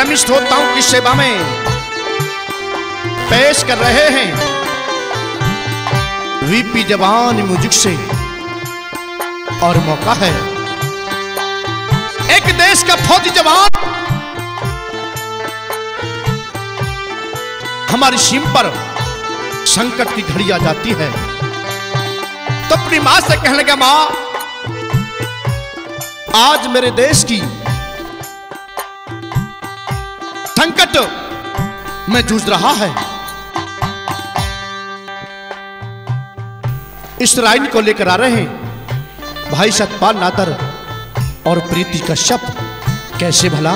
धर्मी श्रोताओं की सेवा में पेश कर रहे हैं वीपी जवान म्यूजिक से। और मौका है एक देश का फौजी जवान हमारी सीम पर संकट की घड़ी आ जाती है तो अपनी मां से कहने लगा, मां आज मेरे देश की संकट में जूझ रहा है। इस राइन को लेकर आ रहे हैं भाई सतपाल नादर और प्रीति कश्यप। कैसे भला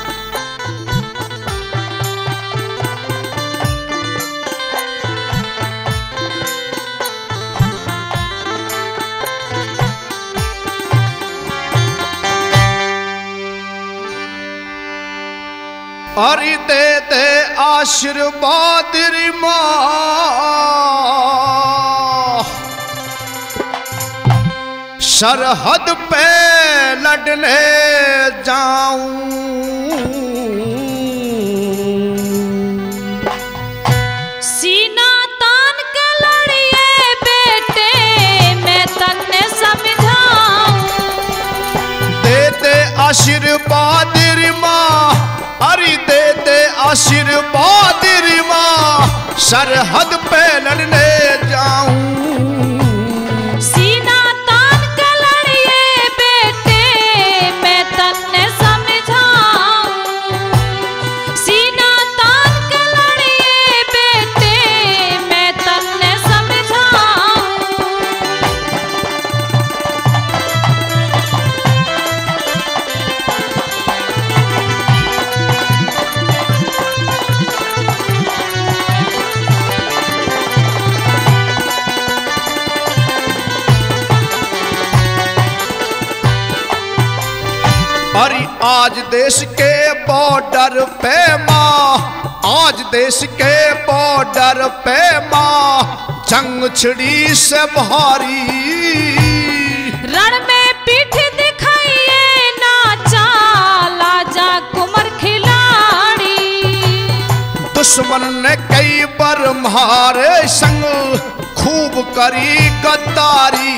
अरे दे दे आशीर्वाद रे मां, सरहद पे लड़ने जाऊं। सीना तान के लड़िए बेटे मैं तन्ने समझाऊं। दे दे आशीर्वाद रे मां, अरे दे दे आशीर्वाद रे मां, सरहद पे लड़ने जाऊं। सीना तान के लड़िए बेटे मैं तन्ने समझाऊं। सीना तान के लड़िए बेटे मैं तन्ने समझाऊं। अरे आज देश के बॉर्डर पे मां, आज देश के बॉर्डर पे मां, जंग छिड़ी से भारी। रण में पीठ दिखाइए ना चाला जा कुमर खिलाड़ी। दुश्मन ने कई बार मारे संग खूब करी गद्दारी।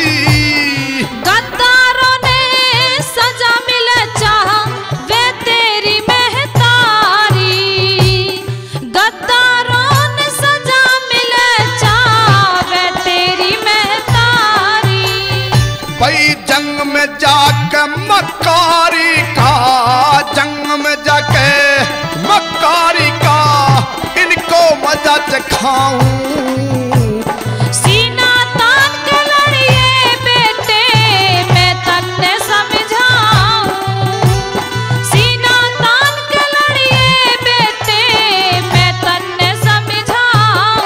गद्दारों ने सजा मिले चाह वे तेरी महतारी। गद्दारों ने सजा मिले चाह वे तेरी महतारी। भाई जंग में जाके मक्कारी का, जंग में जाके मक्कारी का, इनको मजा चखाऊं। सीना तान के लड़िए बेटे मैं तन्ने समझाऊं। सीना तान के लड़िए बेटे मैं तन्ने समझाऊं।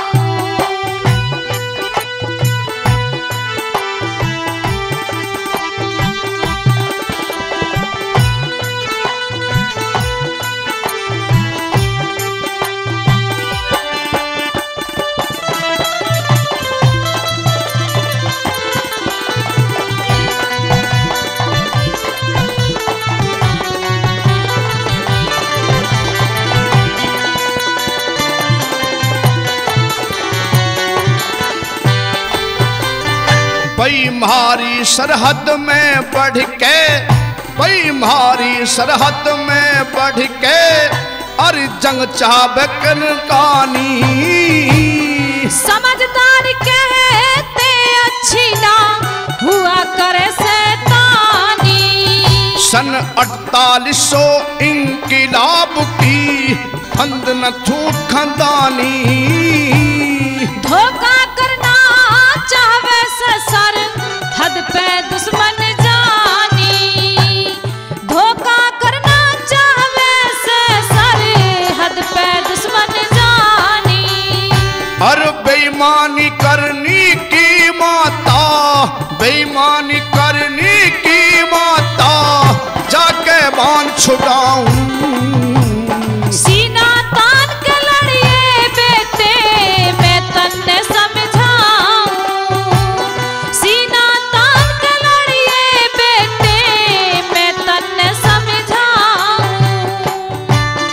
भाई मारी सरहद में बढ़ के, भाई मारी सरहद में बढ़ के, अरे जंग चाबकन कानी। समझदार कहते अच्छी ना हुआ करे शैतानी। सन 4800 इंकिलाब की फंद न छूट खानदानी। धोखा करना चाहवे से सर हद पे दुश्मन जानी। धोखा करना चाहवे से सर हद पे दुश्मन जानी। और बेईमानी करनी की माता, बेईमानी करनी की माता, जाके बांध छुड़ाऊं। सीना तान के लड़िए बेटे मैं तन्ने समझाऊं। सीना तान के लड़िए बेटे मैं तन्ने समझाऊं।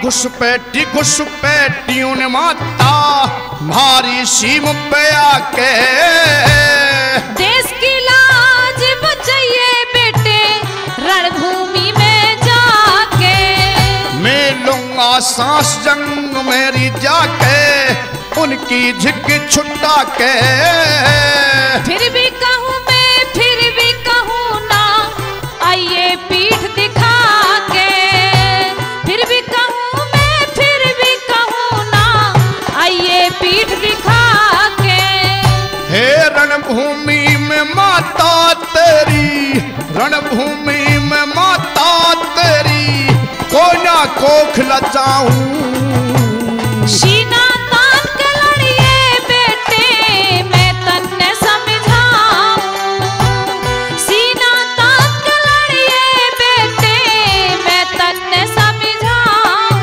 घुसपैठियों ने माता मारी सीम पे आके। देश की लाज बचाइए बेटे रणभूमि में जाके। मैं लूंगा सांस जंग मेरी जाके उनकी झिक छुट्टा के। फिर भी कहूँ मैं फिर भी कहूँ ना आइए पीठ दिखा के। फिर भी कहूँ मैं फिर भी कहूँ ना आइए पीठ दिखा के। हे रणभूमि में माता तेरी, रणभूमि में माता तेरी को ना कोख लजाऊं। सीना तान के लड़िए बेटे मैं तन्ने समझाऊं। सीना तान के लड़िए बेटे मैं तन्ने समझाऊं।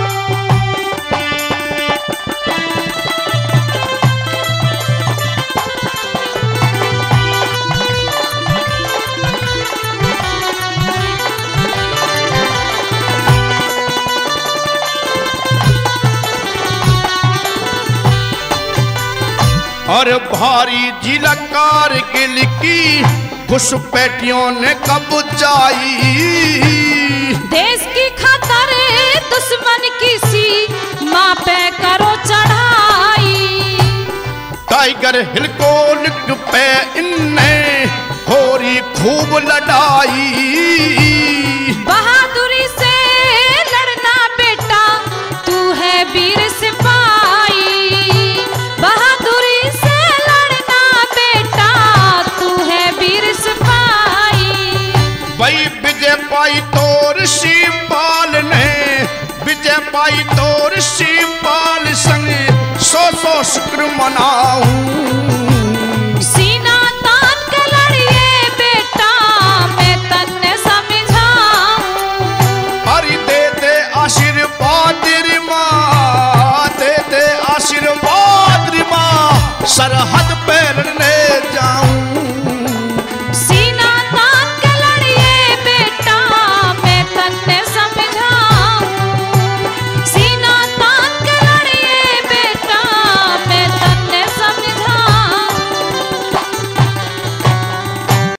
और भारी जिला कारगिल की घुसपैठियों ने कब्जाई। देश की खातर दुश्मन की सीमा पे करो चढ़ाई। टाइगर हिल को लिख पे इनने होरी खूब लड़ाई। बहादुरी से लड़ना बेटा तू है वीर सिपाही। बहादुरी से लड़ना बेटा तू है वीर सिपाही। भाई विजय पाई तोर शिवपाल ने, विजय पाई तोर शिवपाल संग सौ शुक्र मनाऊं। सीना तान के लड़िए बेटा मैं तन्ने समझाऊं। हरि दे दे आशीर्वाद री माँ, दे दे आशीर्वाद री माँ। सरहद